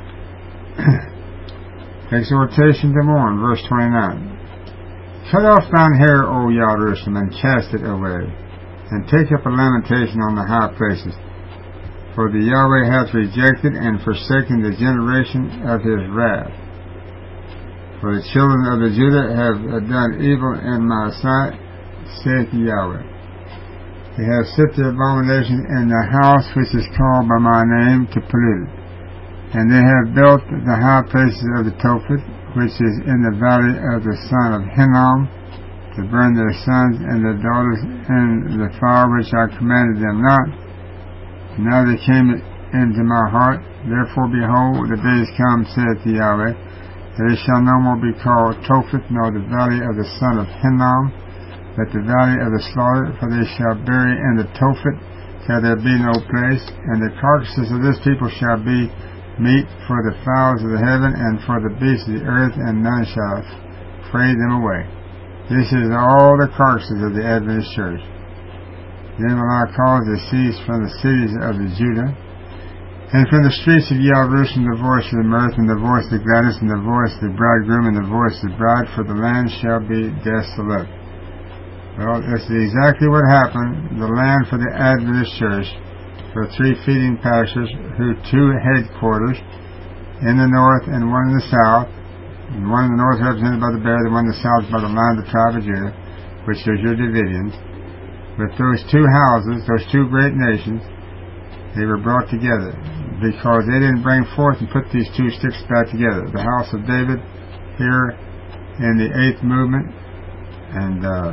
Exhortation to mourn, verse twenty-nine. Cut off thine hair, O Jerusalem, and cast it away, and take up a lamentation on the high places. For the Yahweh hath rejected and forsaken the generation of his wrath. For the children of the Judah have done evil in my sight, saith Yahweh. They have set the abomination in the house which is called by my name, to pollute it. And they have built the high places of the Tophet, which is in the valley of the son of Hinnom, to burn their sons and their daughters in the fire which I commanded them not. Now they came into my heart. Therefore, behold, the days come, saith Yahweh, that it shall no more be called Tophet, nor the valley of the son of Hinnom, but the valley of the slaughter, for they shall bury in the Tophet till there be no place, and the carcasses of this people shall be meat for the fowls of the heaven and for the beasts of the earth, and none shall fray them away. This is all the carcasses of the Adventist church. Then will I cause to cease from the cities of the Judah, and from the streets of Jerusalem, the voice of the mirth, and the voice of gladness, and the voice of the bridegroom, and the voice of the bride, for the land shall be desolate. Well, this is exactly what happened. The land for the Adventist church for three feeding pastures, who two headquarters, in the north and one in the south. And one in the north represented by the bear, the one in the south by the lion of the tribe of Judah, which is your divisions. With those two houses, those two great nations, they were brought together, because they didn't bring forth and put these two sticks back together. The house of David here in the eighth movement, and uh,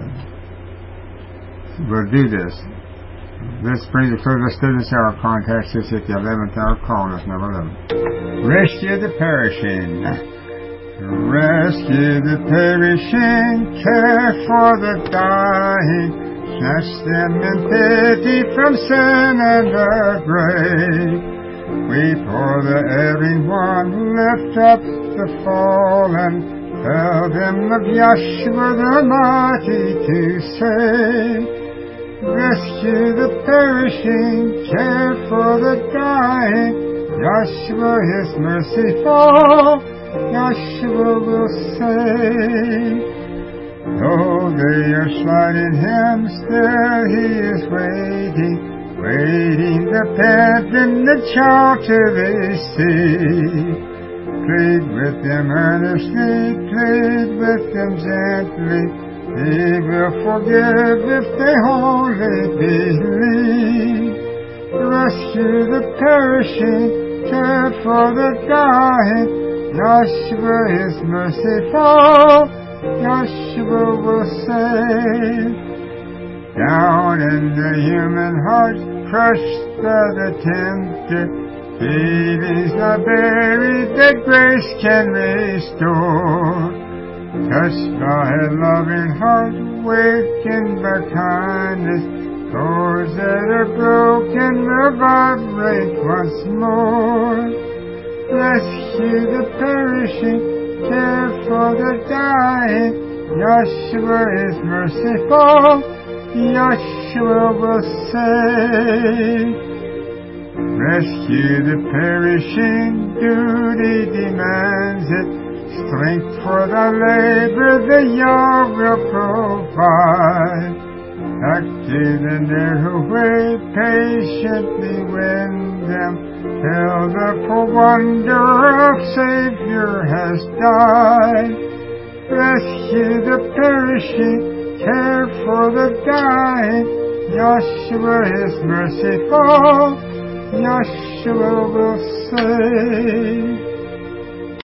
we'll do this. This brings us close. Let's do this hour context. This is the eleventh hour, calling us number eleven. Rescue the perishing. Rescue the perishing. Care for the dying. Snatch them in pity from sin and the grave. Weep for the erring one. Lift up the fallen. Tell them of Yahshua the mighty to save. Rescue the perishing, care for the dying. Yahshua is merciful, Yahshua will save. Though they are slighting him, still he is waiting, waiting the penitent the child till they see. Plead with them earnestly, plead with them gently. He will forgive if they wholly believe. Rescue the perishing, care for the dying. Yahshua is merciful, Yahshua will save. Down in the human heart, crushed by the tempter, feelings not buried that grace can restore. Touched by a loving heart, wakened by kindness, doors that are broken will vibrate once more. Rescue the perishing, care for the dying. Yahshua is merciful, Yahshua will save. Rescue the perishing, duty demands it. Strength for the labor the Yah will provide. Back to the narrow way, patiently win them, till the full wonder of Savior has died. Rescue the perishing, care for the dying. Yahshua is merciful, Yahshua will save.